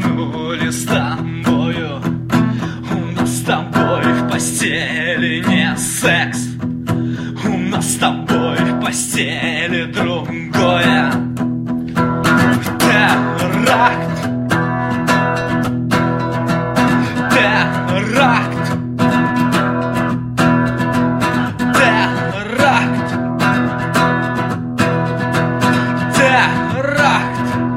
заснули с тобою. У нас с тобой в постели не секс, у нас с тобой в постели другое. Теракт, теракт, теракт, теракт.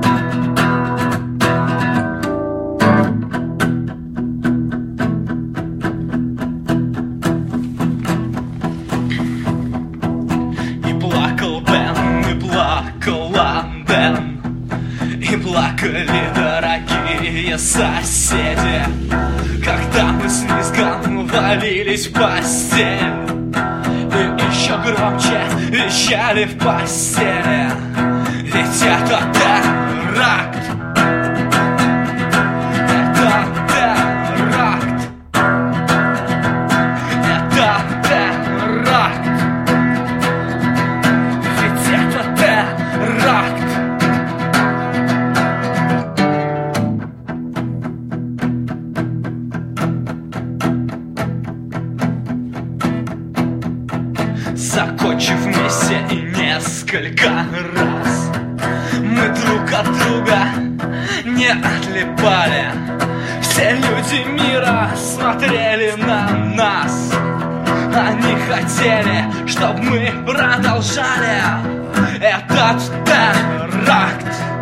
И плакал Бен, и плакала Дэн, и плакали дорогие соседи, когда мы с визгом валились в постель. И еще громче вещали в постели, ведь это теракт. Это теракт. Это теракт. Ведь это теракт. Закончив вместе и несколько раз, мы друг от друга не отлипали. Все люди мира смотрели на нас. Они хотели, чтобы мы продолжали этот теракт.